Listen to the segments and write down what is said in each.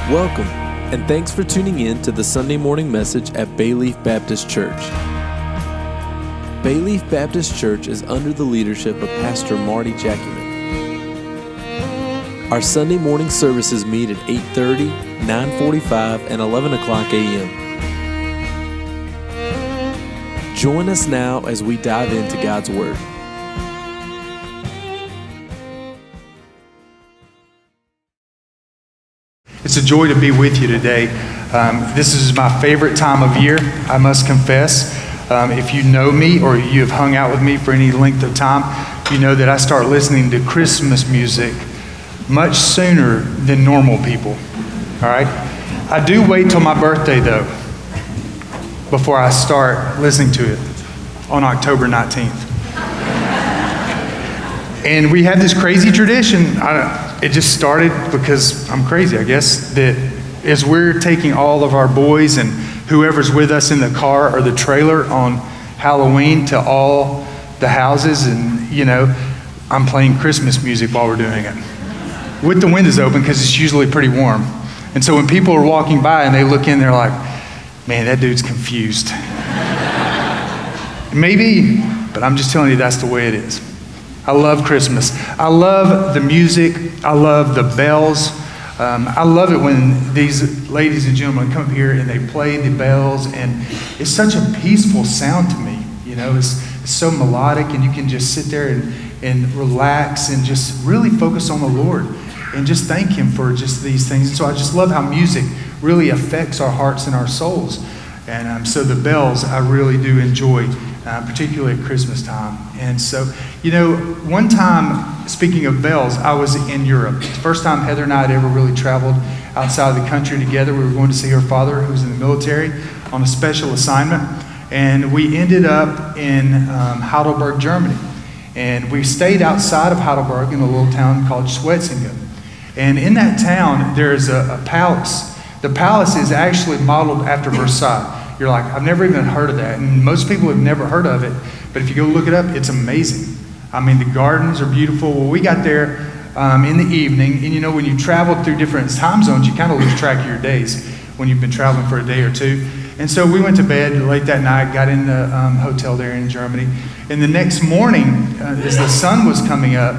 Welcome, and thanks for tuning in to the Sunday morning message at Bayleaf Baptist Church. Bayleaf Baptist Church is under the leadership of Pastor Marty Jackyman. Our Sunday morning services meet at 8:30, 9:45, and 11 o'clock a.m. Join us now as we dive into God's Word. It's a joy to be with you today. This is my favorite time of year, I must confess. If you know me or you have hung out with me for any length of time, you know that I start listening to Christmas music much sooner than normal people. All right? I do wait till my birthday, though, before I start listening to it on October 19th. And we have this crazy tradition. It just started because I'm crazy, I guess, that as we're taking all of our boys and whoever's with us in the car or the trailer on Halloween to all the houses, and, you know, I'm playing Christmas music while we're doing it. With the windows open, because it's usually pretty warm. And so when people are walking by and they look in, they're like, man, that dude's confused. Maybe, but I'm just telling you that's the way it is. I love Christmas. I love the music. I love the bells. I love it when these ladies and gentlemen come up here and they play the bells, and it's such a peaceful sound to me. You know, it's so melodic, and you can just sit there and relax and just really focus on the Lord and just thank Him for just these things. And so I just love how music really affects our hearts and our souls. And so the bells I really do enjoy, particularly at Christmas time. And so, you know, one time, speaking of bells, I was in Europe. It's the first time Heather and I had ever really traveled outside of the country together. We were going to see her father, who was in the military, on a special assignment. And we ended up in Heidelberg, Germany. And we stayed outside of Heidelberg in a little town called Schwetzingen. And in that town, there's a palace. The palace is actually modeled after Versailles. You're like, I've never even heard of that. And most people have never heard of it. But if you go look it up, it's amazing. I mean, the gardens are beautiful. Well, we got there in the evening. And you know, when you travel through different time zones, you kind of lose track of your days when you've been traveling for a day or two. And so we went to bed late that night, got in the hotel there in Germany. And the next morning, as the sun was coming up,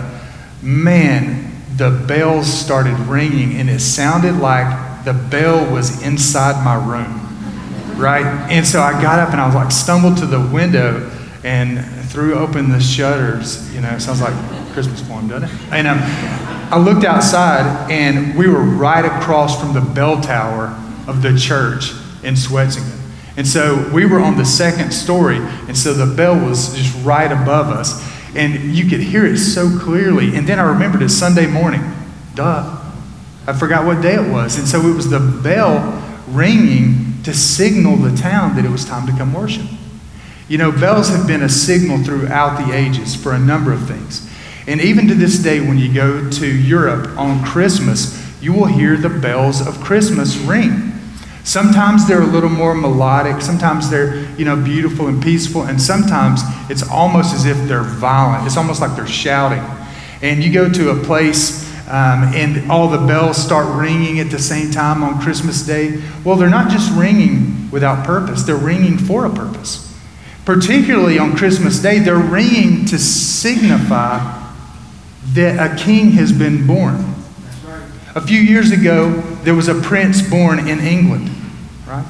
man, the bells started ringing. And it sounded like the bell was inside my room. Right? And so I got up and I was like, stumbled to the window and threw open the shutters. You know, it sounds like a Christmas poem, doesn't it? And I looked outside, and we were right across from the bell tower of the church in Schwetzingen. And so we were on the second story, and so the bell was just right above us. And you could hear it so clearly. And then I remembered it's Sunday morning. Duh. I forgot what day it was. And so it was the bell ringing to signal the town that it was time to come worship. You know, bells have been a signal throughout the ages for a number of things. And even to this day, when you go to Europe on Christmas, you will hear the bells of Christmas ring. Sometimes they're a little more melodic. Sometimes they're, you know, beautiful and peaceful. And sometimes it's almost as if they're violent. It's almost like they're shouting. And you go to a place and all the bells start ringing at the same time on Christmas Day. Well, they're not just ringing without purpose. They're ringing for a purpose. Particularly on Christmas Day, they're ringing to signify that a king has been born. That's right. A few years ago, there was a prince born in England, right?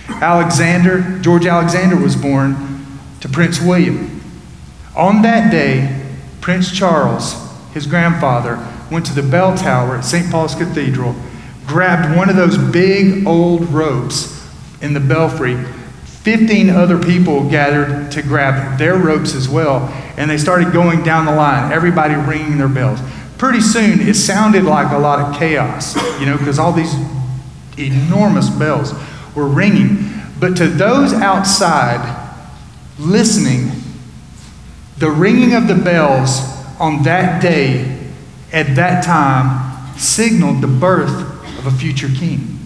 George Alexander was born to Prince William. On that day, Prince Charles, his grandfather, went to the bell tower at St. Paul's Cathedral, grabbed one of those big old ropes in the belfry. 15 other people gathered to grab their ropes as well, and they started going down the line, everybody ringing their bells. Pretty soon, it sounded like a lot of chaos, you know, because all these enormous bells were ringing. But to those outside listening, the ringing of the bells on that day, at that time, signaled the birth of a future king.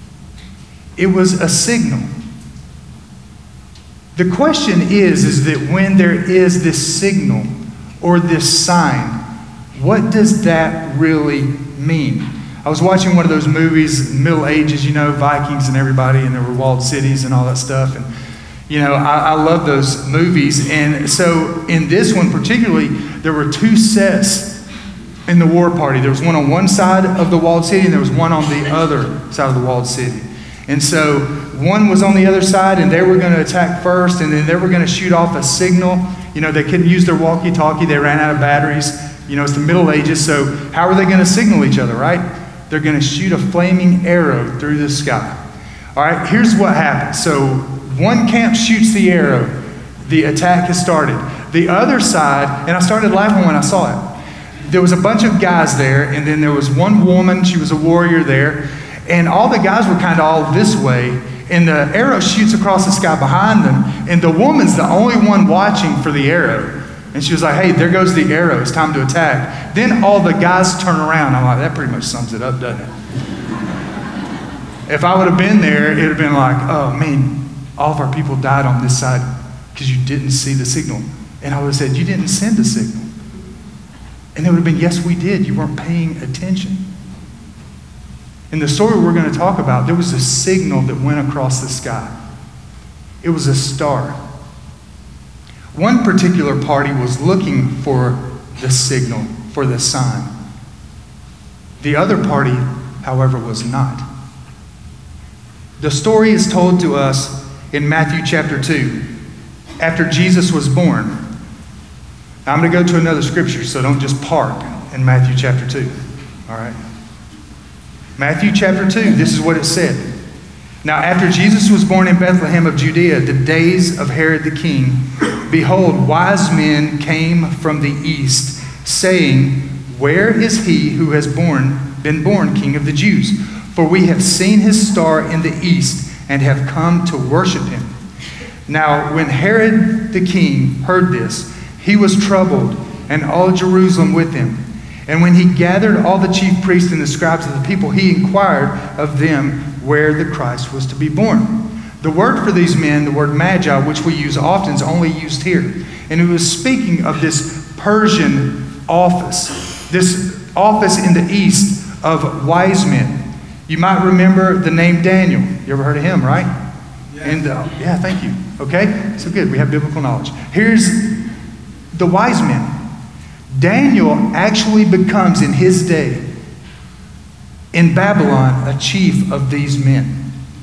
It was a signal. The question is that when there is this signal or this sign, what does that really mean? I was watching one of those movies, Middle Ages, Vikings and everybody, and there were walled cities and all that stuff. And, I love those movies. And so in this one particularly, there were two sets in the war party. There was one on one side of the walled city, and there was one on the other side of the walled city. And so one was on the other side, and they were going to attack first, and then they were going to shoot off a signal. They couldn't use their walkie-talkie. They ran out of batteries. It's the Middle Ages, so how are they going to signal each other, right? They're going to shoot a flaming arrow through the sky. All right, here's what happens. So one camp shoots the arrow. The attack has started. The other side, and I started laughing when I saw it. There was a bunch of guys there, and then there was one woman. She was a warrior there. And all the guys were kind of all this way. And the arrow shoots across the sky behind them. And the woman's the only one watching for the arrow. And she was like, hey, there goes the arrow. It's time to attack. Then all the guys turn around. I'm like, that pretty much sums it up, doesn't it? If I would have been there, it would have been like, oh, man, all of our people died on this side because you didn't see the signal. And I would have said, you didn't send a signal. And it would have been, yes, we did. You weren't paying attention. In the story we're going to talk about, there was a signal that went across the sky. It was a star. One particular party was looking for the signal, for the sign. The other party, however, was not. The story is told to us in Matthew chapter 2, after Jesus was born. Now, I'm going to go to another scripture, so don't just park in Matthew chapter 2. All right? Matthew chapter 2, this is what it said. Now, after Jesus was born in Bethlehem of Judea, the days of Herod the king, behold, wise men came from the east, saying, where is he who has been born King of the Jews? For we have seen his star in the east and have come to worship him. Now, when Herod the king heard this, he was troubled, and all Jerusalem with him. And when he gathered all the chief priests and the scribes of the people, he inquired of them where the Christ was to be born. The word for these men, the word magi, which we use often, is only used here. And it was speaking of this Persian office, this office in the east of wise men. You might remember the name Daniel. You ever heard of him, right? Yeah. Yeah, thank you. Okay, so good. We have biblical knowledge. Here's the wise men. Daniel actually becomes, in his day, in Babylon, a chief of these men.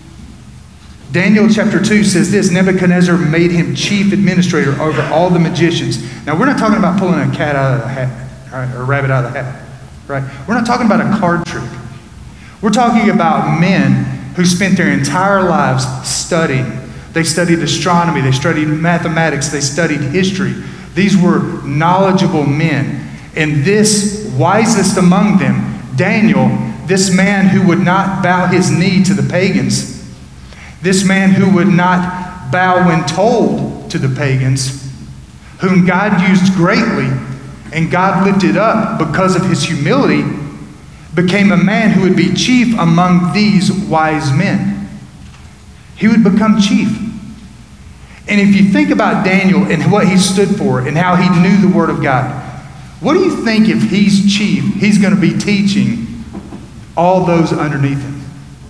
Daniel chapter 2 says this, Nebuchadnezzar made him chief administrator over all the magicians. Now, we're not talking about pulling a cat out of the hat, right, or a rabbit out of the hat, right? We're not talking about a card trick. We're talking about men who spent their entire lives studying. They studied astronomy, they studied mathematics, they studied history. These were knowledgeable men. And this wisest among them, Daniel, this man who would not bow his knee to the pagans, this man who would not bow when told to the pagans, whom God used greatly and God lifted up because of his humility, became a man who would be chief among these wise men. He would become chief. And if you think about Daniel and what he stood for and how he knew the Word of God, what do you think if he's chief, he's going to be teaching all those underneath him?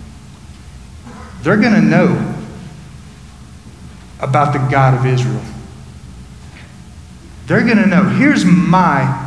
They're going to know about the God of Israel. They're going to know. Here's my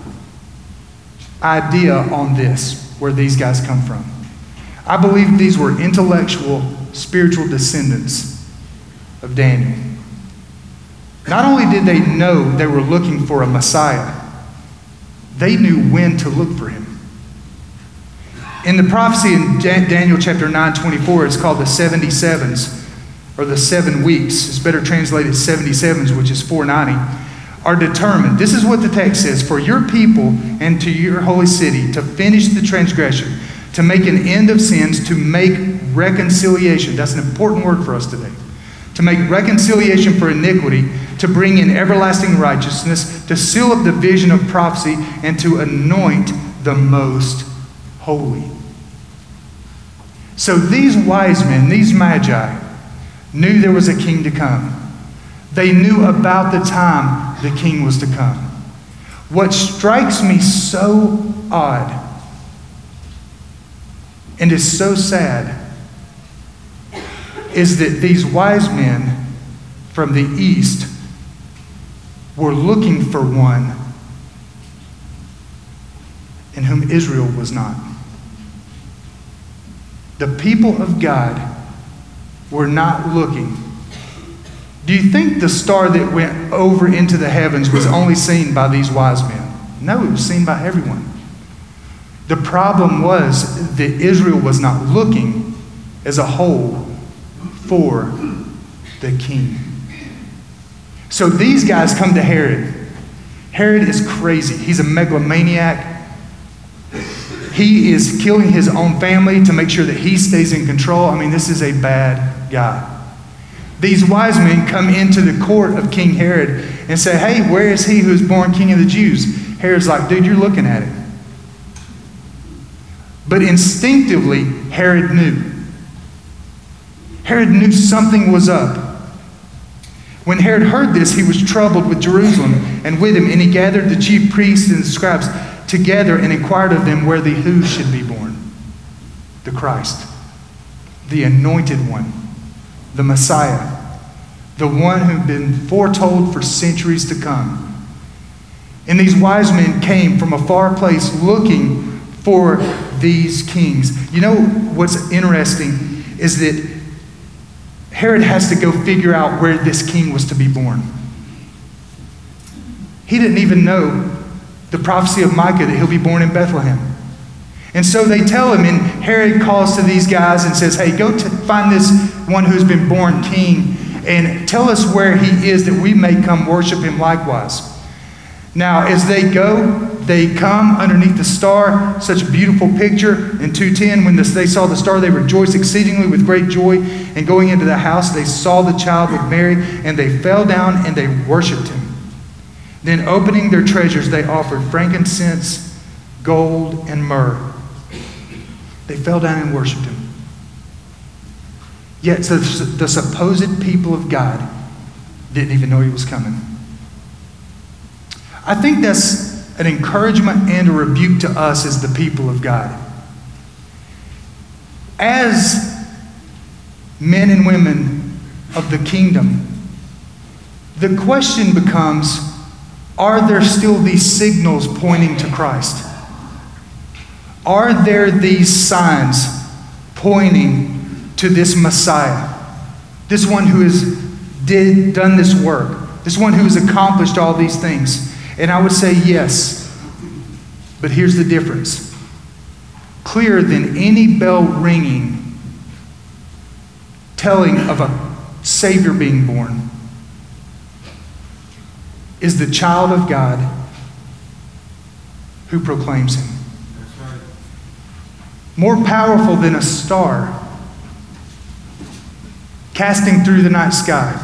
idea on this, where these guys come from. I believe these were intellectual, spiritual descendants of Daniel. Not only did they know they were looking for a Messiah, they knew when to look for him. In the prophecy in Daniel chapter 9:24, it's called the 77s, or the 7 weeks. It's better translated 77s, which is 490, are determined. This is what the text says, for your people and to your holy city, to finish the transgression, to make an end of sins, to make reconciliation. That's an important word for us today. To make reconciliation for iniquity, to bring in everlasting righteousness, to seal up the vision of prophecy, and to anoint the most holy. So these wise men, these magi, knew there was a king to come. They knew about the time the king was to come. What strikes me so odd and is so sad is that these wise men from the east were looking for one in whom Israel was not. The people of God were not looking. Do you think the star that went over into the heavens was only seen by these wise men? No, it was seen by everyone. The problem was that Israel was not looking as a whole for the king. So these guys come to Herod. Herod is crazy. He's a megalomaniac. He is killing his own family to make sure that he stays in control. I mean, this is a bad guy. These wise men come into the court of King Herod and say, hey, where is he who is born king of the Jews? Herod's like, dude, you're looking at it. But instinctively, Herod knew. Herod knew something was up. When Herod heard this, he was troubled with Jerusalem and with him, and he gathered the chief priests and the scribes together and inquired of them where the who should be born. The Christ, the anointed one, the Messiah, the one who'd been foretold for centuries to come. And these wise men came from a far place looking for these kings. You know what's interesting is that Herod has to go figure out where this king was to be born. He didn't even know the prophecy of Micah that he'll be born in Bethlehem. And so they tell him, and Herod calls to these guys and says, hey, go find this one who's been born king and tell us where he is that we may come worship him likewise. Now, as they go, they come underneath the star, such a beautiful picture. In 2:10, when they saw the star, they rejoiced exceedingly with great joy. And going into the house, they saw the child with Mary, and they fell down and they worshiped him. Then opening their treasures, they offered frankincense, gold, and myrrh. They fell down and worshiped him. Yet the supposed people of God didn't even know he was coming. I think that's an encouragement and a rebuke to us as the people of God. As men and women of the kingdom, the question becomes, are there still these signals pointing to Christ? Are there these signs pointing to this Messiah? This one who has done this work. This one who has accomplished all these things. And I would say yes. But here's the difference. Clearer than any bell ringing, telling of a Savior being born, is the child of God who proclaims him. That's right. More powerful than a star casting through the night sky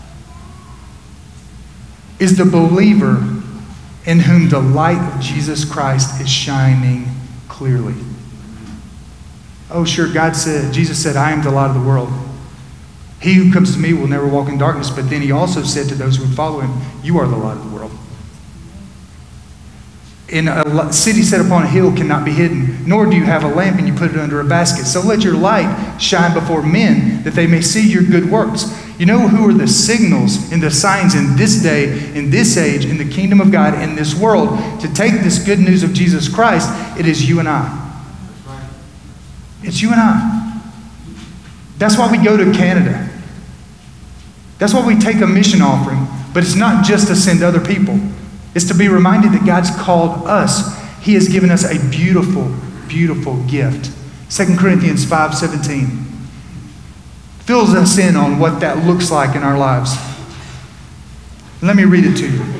is the believer in whom the light of Jesus Christ is shining clearly. Oh, sure, Jesus said, I am the light of the world. He who comes to me will never walk in darkness. But then he also said to those who would follow him, you are the light of the world. In a city set upon a hill cannot be hidden, nor do you have a lamp and you put it under a basket. So let your light shine before men, that they may see your good works. You know who are the signals and the signs in this day, in this age, in the kingdom of God, in this world, to take this good news of Jesus Christ? It is you and I. It's you and I. That's why we go to Canada. That's why we take a mission offering. But it's not just to send other people. It's to be reminded that God's called us. He has given us a beautiful, beautiful gift. 2 Corinthians 5:17 fills us in on what that looks like in our lives. Let me read it to you.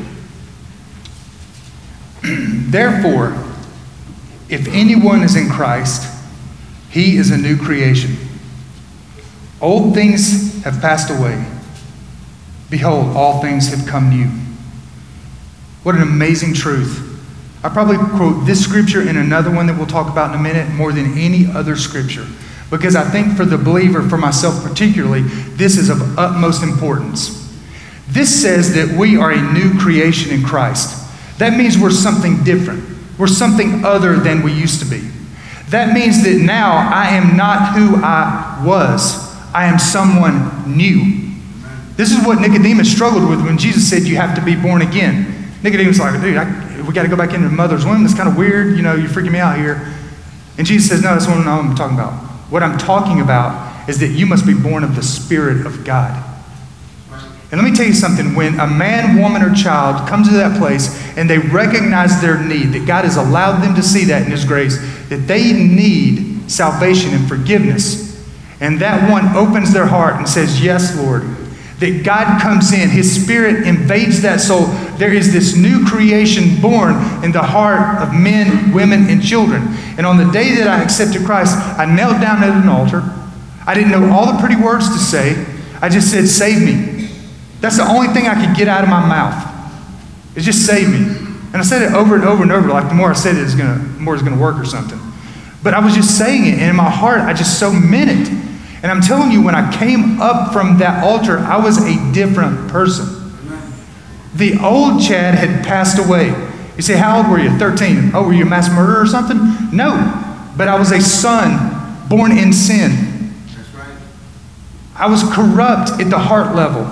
Therefore, if anyone is in Christ, he is a new creation. Old things have passed away. Behold, all things have come new. What an amazing truth. I probably quote this scripture and another one that we'll talk about in a minute more than any other scripture. Because I think for the believer, for myself particularly, this is of utmost importance. This says that we are a new creation in Christ. That means we're something different. We're something other than we used to be. That means that now I am not who I was. I am someone new. This is what Nicodemus struggled with when Jesus said you have to be born again. Nicodemus was like, dude, we got to go back into the mother's womb. That's kind of weird. You're freaking me out here. And Jesus says, no, that's what I'm talking about. What I'm talking about is that you must be born of the Spirit of God. And let me tell you something. When a man, woman, or child comes to that place and they recognize their need, that God has allowed them to see that in His grace, that they need salvation and forgiveness, and that one opens their heart and says, yes, Lord, that God comes in, His Spirit invades that soul, there is this new creation born in the heart of men, women, and children. And on the day that I accepted Christ, I knelt down at an altar. I didn't know all the pretty words to say. I just said, save me. That's the only thing I could get out of my mouth. It's just save me. And I said it over and over and over, like the more I said it, the more it's going to work or something. But I was just saying it, and in my heart, I just so meant it. And I'm telling you, when I came up from that altar, I was a different person. The old Chad had passed away. You say, how old were you? 13. Oh, were you a mass murderer or something? No. But I was a son born in sin. That's right. I was corrupt at the heart level.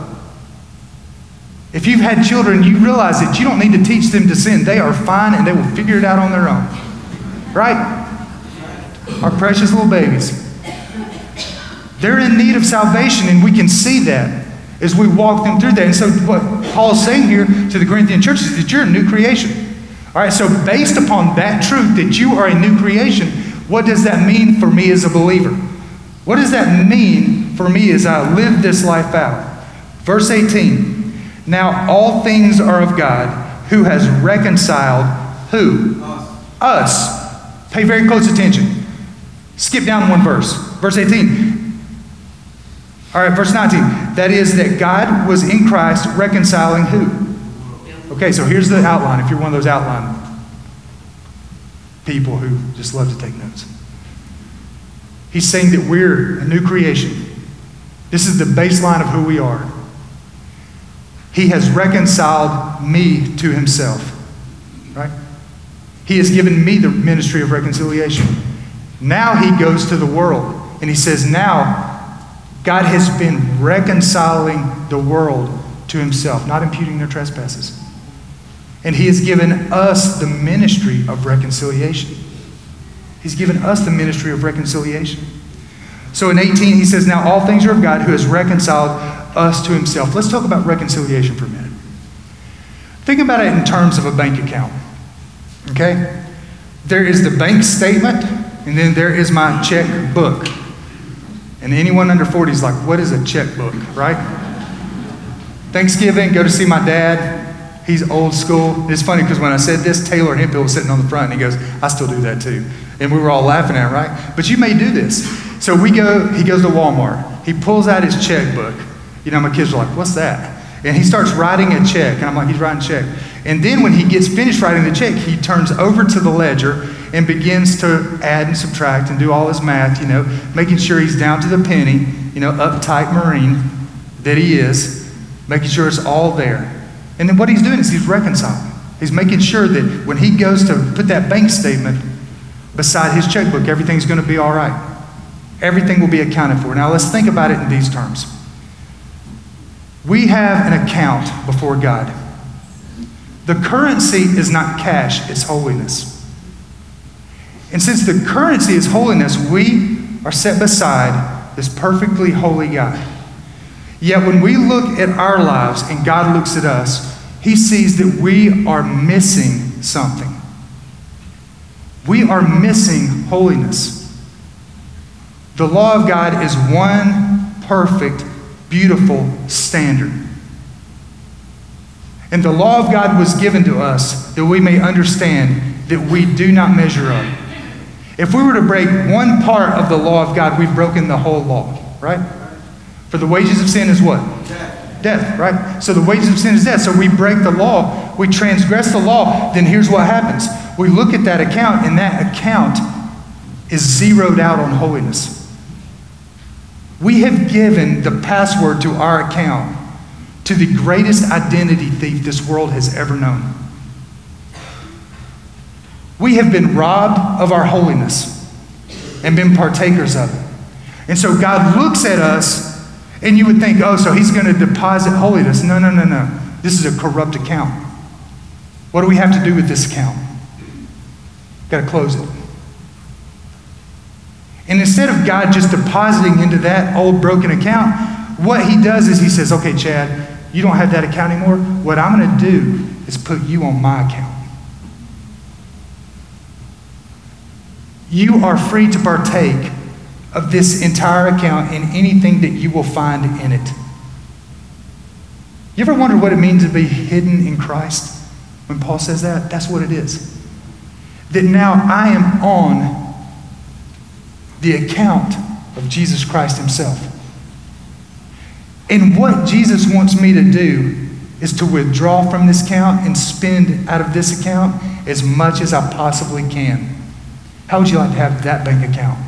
If you've had children, you realize that you don't need to teach them to sin. They are fine and they will figure it out on their own. Right? Our precious little babies. They're in need of salvation, and we can see that as we walk them through that. And so what Paul's saying here to the Corinthian church is that you're a new creation. All right, so based upon that truth that you are a new creation, what does that mean for me as a believer? What does that mean for me as I live this life out? Verse 18. Now all things are of God, who has reconciled who? Us. Pay very close attention. Skip down one verse. Verse 18. All right, verse 19. That is that God was in Christ reconciling who? Okay, so here's the outline, if you're one of those outline people who just love to take notes. He's saying that we're a new creation. This is the baseline of who we are. He has reconciled me to Himself. Right? He has given me the ministry of reconciliation. Now He goes to the world and He says, now God has been reconciling the world to Himself, not imputing their trespasses. And He has given us the ministry of reconciliation. He's given us the ministry of reconciliation. So in 18, he says, now all things are of God, who has reconciled us to Himself. Let's talk about reconciliation for a minute. Think about it in terms of a bank account. Okay? There is the bank statement, and then there is my checkbook. And anyone under 40 is like, what is a checkbook, right? Thanksgiving, go to see my dad. He's old school. It's funny because when I said this, Taylor Hemphill was sitting on the front, and he goes, I still do that too. And we were all laughing at it, right? But you may do this. So he goes to Walmart. He pulls out his checkbook. My kids are like, what's that? And he starts writing a check. And I'm like, he's writing a check. And then when he gets finished writing the check, he turns over to the ledger and begins to add and subtract and do all his math, making sure he's down to the penny, uptight Marine that he is, making sure it's all there. And then what he's doing is he's reconciling. He's making sure that when he goes to put that bank statement beside his checkbook, everything's going to be all right. Everything will be accounted for. Now let's think about it in these terms. We have an account before God. The currency is not cash, it's holiness. And since the currency is holiness, we are set beside this perfectly holy God. Yet when we look at our lives and God looks at us, He sees that we are missing something. We are missing holiness. The law of God is one perfect, beautiful standard. And the law of God was given to us that we may understand that we do not measure up. If we were to break one part of the law of God, we've broken the whole law, right? For the wages of sin is what? Death, right? So the wages of sin is death. So we break the law, we transgress the law, then here's what happens. We look at that account, and that account is zeroed out on holiness. We have given the password to our account to the greatest identity thief this world has ever known. We have been robbed of our holiness. and been partakers of it. And so God looks at us, and you would think, oh, so he's going to deposit holiness. No, no, no, no. This is a corrupt account. What do we have to do with this account? Got to close it. And instead of God just depositing into that old broken account, what he does is he says, okay, Chad, you don't have that account anymore. What I'm going to do is put you on my account. You are free to partake of this entire account and anything that you will find in it. You ever wonder what it means to be hidden in Christ? When Paul says that, that's what it is. That now I am on the account of Jesus Christ himself. And what Jesus wants me to do is to withdraw from this account and spend out of this account as much as I possibly can. How would you like to have that bank account?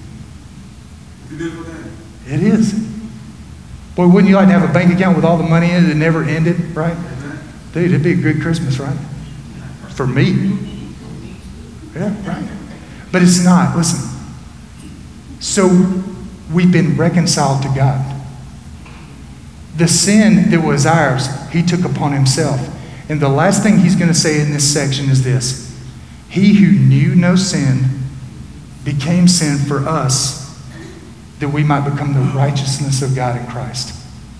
It is. Boy, wouldn't you like to have a bank account with all the money in it that never ended, right? Dude, it'd be a good Christmas, right? For me. Yeah, right. But it's not. Listen. So we've been reconciled to God. The sin that was ours, he took upon himself. And the last thing he's going to say in this section is this. He who knew no sin became sin for us, that we might become the righteousness of God in Christ.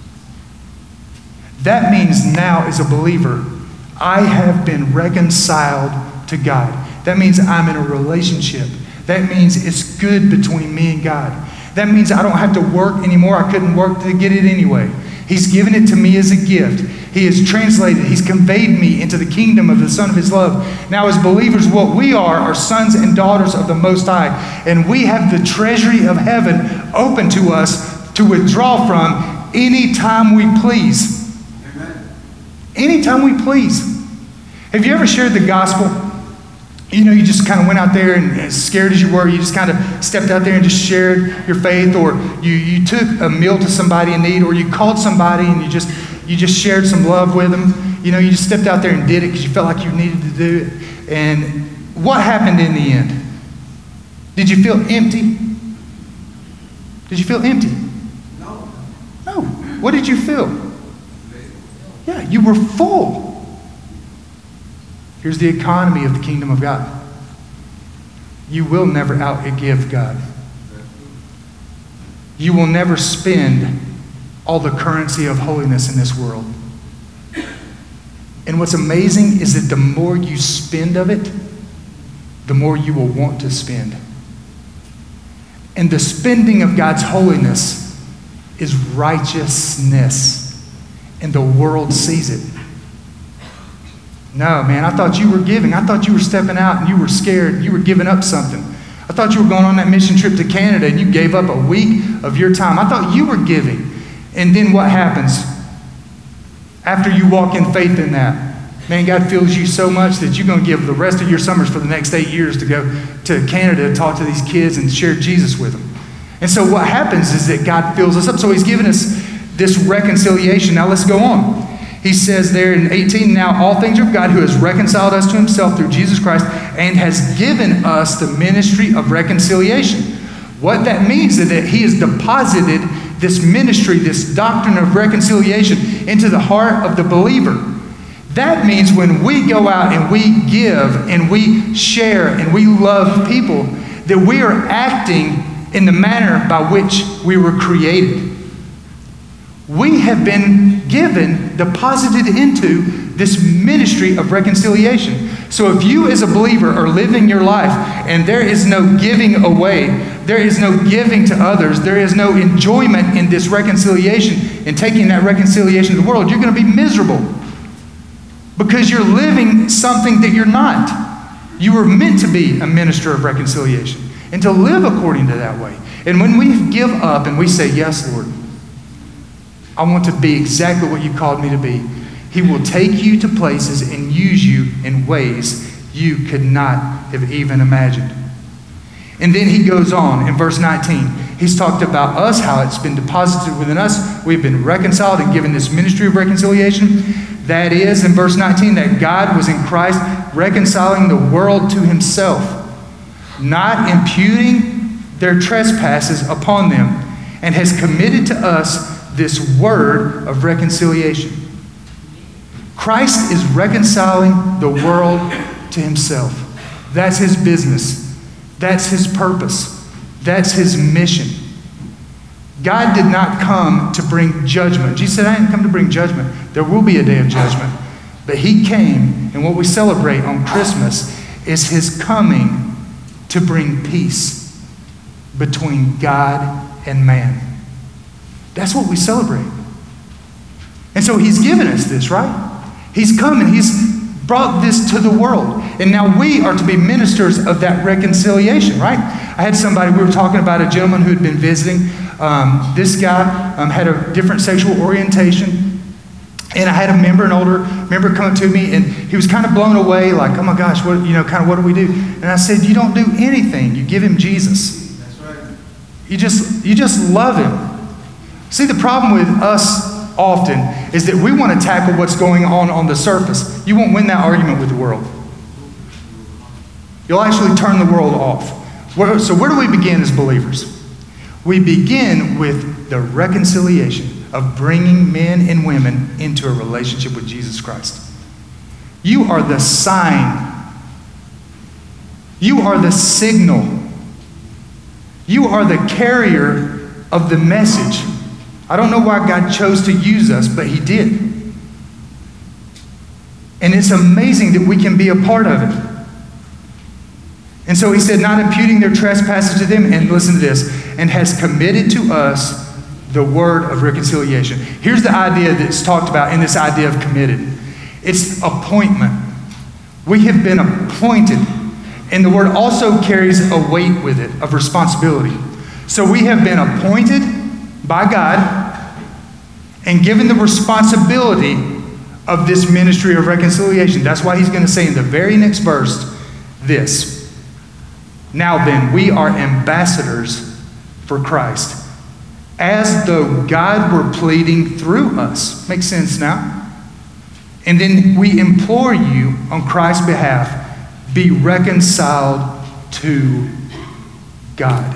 That means now, as a believer, I have been reconciled to God. That means I'm in a relationship. That means it's good between me and God. That means I don't have to work anymore. I couldn't work to get it anyway. He's given it to me as a gift. He has translated, he's conveyed me into the kingdom of the Son of his love. Now as believers, what we are sons and daughters of the Most High. And we have the treasury of heaven open to us to withdraw from anytime we please. Amen. Anytime we please. Have you ever shared the gospel? You know, you just kind of went out there and as scared as you were, you just kind of stepped out there and just shared your faith, or you took a meal to somebody in need, or you called somebody and you just shared some love with them. You know, you just stepped out there and did it because you felt like you needed to do it. And what happened in the end? Did you feel empty? Did you feel empty? No. No. What did you feel? Yeah, you were full. Here's the economy of the kingdom of God. You will never outgive God. You will never spend all the currency of holiness in this world. And what's amazing is that the more you spend of it, the more you will want to spend. And the spending of God's holiness is righteousness. And the world sees it. No, man, I thought you were giving. I thought you were stepping out and you were scared. You were giving up something. I thought you were going on that mission trip to Canada and you gave up a week of your time. I thought you were giving. And then what happens? After you walk in faith in that, man, God fills you so much that you're going to give the rest of your summers for the next 8 years to go to Canada to talk to these kids and share Jesus with them. And so what happens is that God fills us up. So he's given us this reconciliation. Now let's go on. He says there in 18, now all things are of God who has reconciled us to himself through Jesus Christ and has given us the ministry of reconciliation. What that means is that he has deposited this ministry, this doctrine of reconciliation into the heart of the believer. That means when we go out and we give and we share and we love people, that we are acting in the manner by which we were created. We have been given, deposited into this ministry of reconciliation. So if you as a believer are living your life and there is no giving away, there is no giving to others, there is no enjoyment in this reconciliation and taking that reconciliation to the world, you're going to be miserable because you're living something that you're not. You were meant to be a minister of reconciliation and to live according to that way. And when we give up and we say, yes, Lord, I want to be exactly what you called me to be, he will take you to places and use you in ways you could not have even imagined. And then he goes on in verse 19. He's talked about us, how it's been deposited within us. We've been reconciled and given this ministry of reconciliation. That is, in verse 19, that God was in Christ reconciling the world to himself, not imputing their trespasses upon them, and has committed to us this word of reconciliation. Christ is reconciling the world to himself. That's his business. That's his purpose. That's his mission. God did not come to bring judgment. Jesus said, I didn't come to bring judgment. There will be a day of judgment. But he came, and what we celebrate on Christmas is his coming to bring peace between God and man. That's what we celebrate. And so he's given us this, right? He's come and he's brought this to the world. And now we are to be ministers of that reconciliation, right? I had somebody, we were talking about a gentleman who had been visiting. This guy had a different sexual orientation. And I had an older member come up to me, and he was kind of blown away, like, oh my gosh, what do we do? And I said, you don't do anything. You give him Jesus. That's right. You just love him. See, the problem with us often is that we want to tackle what's going on the surface. You won't win that argument with the world. You'll actually turn the world off. So where do we begin as believers? We begin with the reconciliation of bringing men and women into a relationship with Jesus Christ. You are the sign. You are the signal. You are the carrier of the message. I don't know why God chose to use us, but he did. And it's amazing that we can be a part of it. And so he said, not imputing their trespasses to them, and listen to this, and has committed to us the word of reconciliation. Here's the idea that's talked about in this idea of committed. It's appointment. We have been appointed. And the word also carries a weight with it of responsibility. So we have been appointed by God and given the responsibility of this ministry of reconciliation. That's why he's going to say in the very next verse this. Now then, we are ambassadors for Christ, as though God were pleading through us. Makes sense now? And then we implore you on Christ's behalf, be reconciled to God.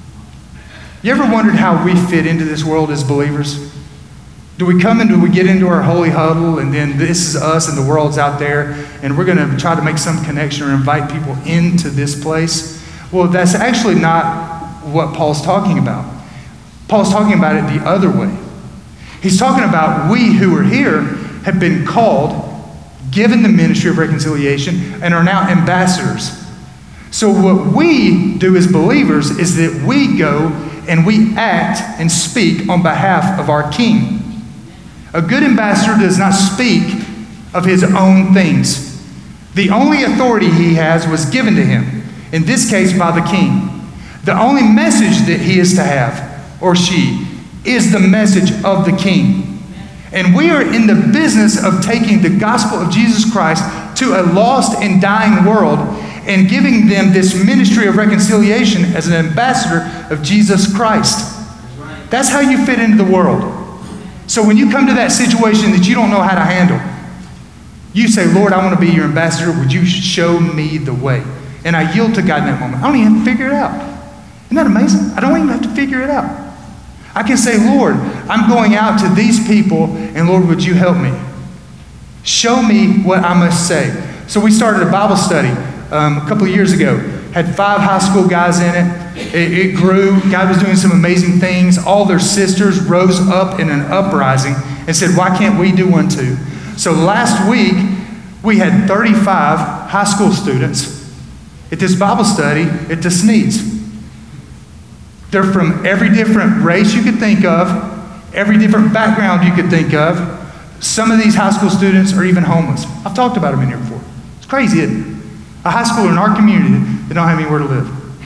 You ever wondered how we fit into this world as believers? Do we come and do we get into our holy huddle and then this is us and the world's out there and we're going to try to make some connection or invite people into this place? Well, that's actually not what Paul's talking about. Paul's talking about it the other way. He's talking about we who are here have been called, given the ministry of reconciliation, and are now ambassadors. So what we do as believers is that we go and we act and speak on behalf of our King. A good ambassador does not speak of his own things. The only authority he has was given to him, in this case by the King. The only message that he is to have, or she, is the message of the King. And we are in the business of taking the gospel of Jesus Christ to a lost and dying world and giving them this ministry of reconciliation as an ambassador of Jesus Christ. That's how you fit into the world. So when you come to that situation that you don't know how to handle, you say, Lord, I want to be your ambassador. Would you show me the way? And I yield to God in that moment. I don't even have to figure it out. Isn't that amazing? I don't even have to figure it out. I can say, Lord, I'm going out to these people, and Lord, would you help me? Show me what I must say. So we started a Bible study a couple of years ago. Had 5 high school guys in it. It grew. God was doing some amazing things. All their sisters rose up in an uprising and said, why can't we do one too? So last week, we had 35 high school students at this Bible study at the Sneeds. They're from every different race you could think of, every different background you could think of. Some of these high school students are even homeless. I've talked about them in here before. It's crazy, isn't it? A high schooler in our community that don't have anywhere to live.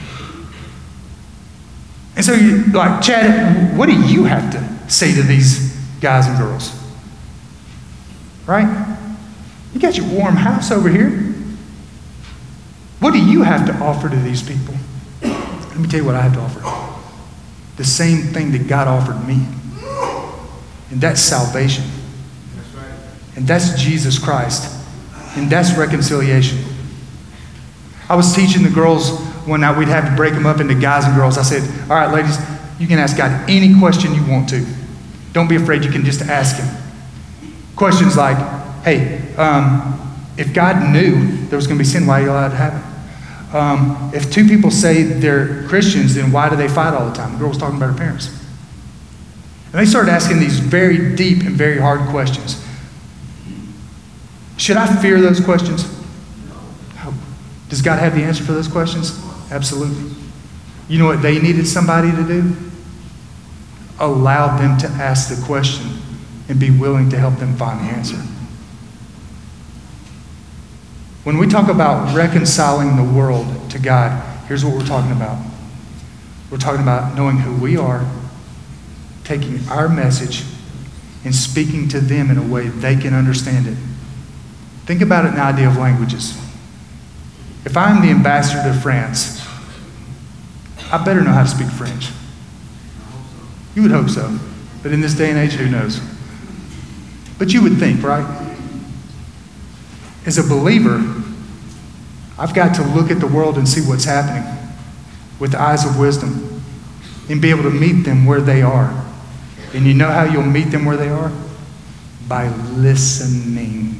And so you're like, Chad, what do you have to say to these guys and girls? Right? You got your warm house over here. What do you have to offer to these people? Let me tell you what I have to offer. The same thing that God offered me. And that's salvation. That's right. And that's Jesus Christ. And that's reconciliation. I was teaching the girls one night we'd have to break them up into guys and girls. I said, all right, ladies, you can ask God any question you want to. Don't be afraid, you can just ask him. Questions like, hey, if God knew there was going to be sin, why are you allowed to have it? If two people say they're Christians, then why do they fight all the time? The girl was talking about her parents. And they started asking these very deep and very hard questions. Should I fear those questions? No. Does God have the answer for those questions? Absolutely. You know what they needed somebody to do? Allow them to ask the question and be willing to help them find the answer. When we talk about reconciling the world to God, here's what we're talking about. We're talking about knowing who we are, taking our message, and speaking to them in a way they can understand it. Think about it in the idea of languages. If I'm the ambassador to France, I better know how to speak French. You would hope so. But in this day and age, who knows? But you would think, right? As a believer, I've got to look at the world and see what's happening with the eyes of wisdom and be able to meet them where they are. And you know how you'll meet them where they are? By listening.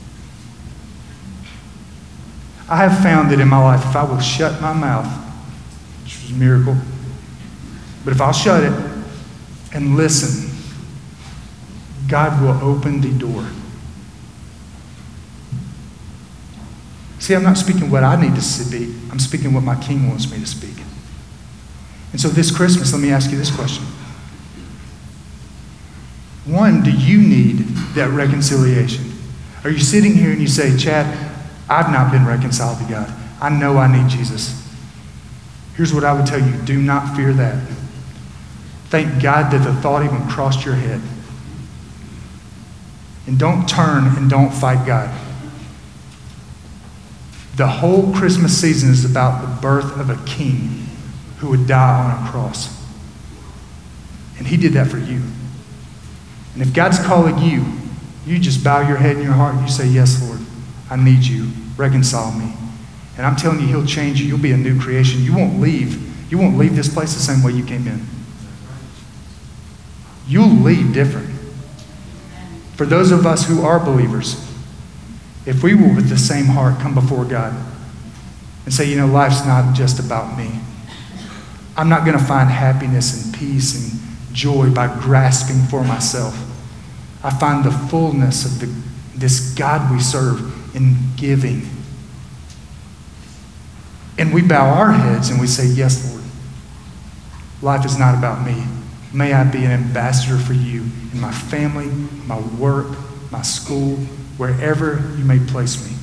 I have found that in my life, if I will shut my mouth, which was a miracle, but if I'll shut it and listen, God will open the door. See, I'm not speaking what I need to speak. I'm speaking what my King wants me to speak. And so this Christmas, let me ask you this question. One, do you need that reconciliation? Are you sitting here and you say, Chad, I've not been reconciled to God. I know I need Jesus. Here's what I would tell you. Do not fear that. Thank God that the thought even crossed your head. And don't turn and don't fight God. The whole Christmas season is about the birth of a king who would die on a cross. And he did that for you. And if God's calling you, you just bow your head in your heart and you say, yes, Lord, I need you. Reconcile me. And I'm telling you, he'll change you. You'll be a new creation. You won't leave. You won't leave this place the same way you came in. You'll leave different. For those of us who are believers, if we will with the same heart come before God and say, you know, life's not just about me. I'm not going to find happiness and peace and joy by grasping for myself. I find the fullness of this God we serve in giving. And we bow our heads and we say, yes, Lord, life is not about me. May I be an ambassador for you in my family, my work, my school, wherever you may place me.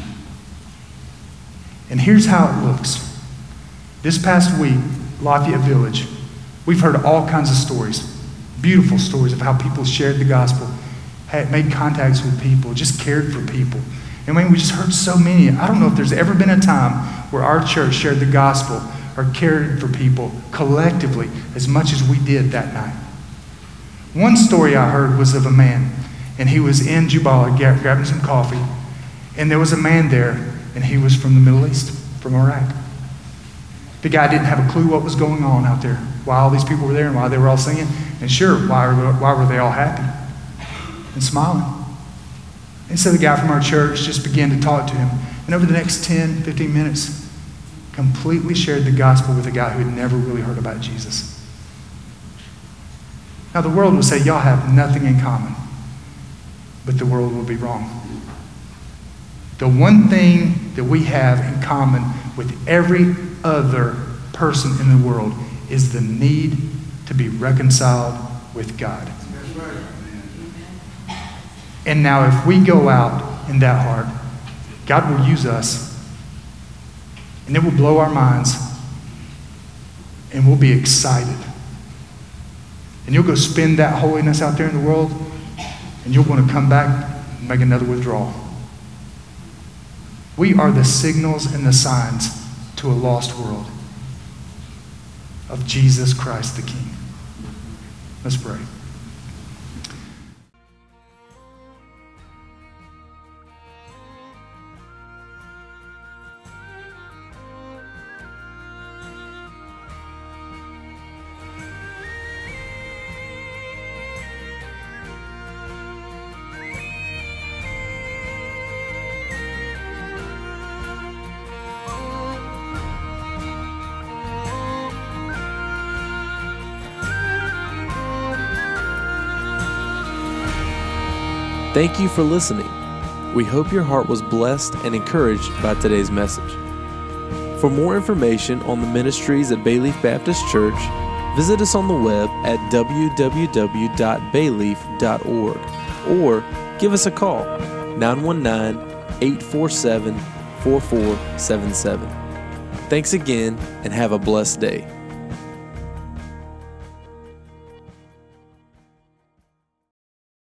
And here's how it looks. This past week, Lafayette Village, we've heard all kinds of stories, beautiful stories of how people shared the gospel, had made contacts with people, just cared for people. And we just heard so many. I don't know if there's ever been a time where our church shared the gospel or cared for people collectively as much as we did that night. One story I heard was of a man, and he was in Jubala grabbing some coffee, and there was a man there, and he was from the Middle East, from Iraq. The guy didn't have a clue what was going on out there, why all these people were there and why they were all singing, and sure, why were they all happy and smiling. And so the guy from our church just began to talk to him, and over the next 10, 15 minutes, completely shared the gospel with a guy who had never really heard about Jesus. Now the world will say, y'all have nothing in common, but the world will be wrong. The one thing that we have in common with every other person in the world is the need to be reconciled with God. And now if we go out in that heart, God will use us, and it will blow our minds, and we'll be excited. And you'll go spend that holiness out there in the world, and you'll want to come back and make another withdrawal. We are the signals and the signs to a lost world of Jesus Christ the King. Let's pray. Thank you for listening. We hope your heart was blessed and encouraged by today's message. For more information on the ministries at Bayleaf Baptist Church, visit us on the web at www.bayleaf.org or give us a call, 919-847-4477. Thanks again and have a blessed day.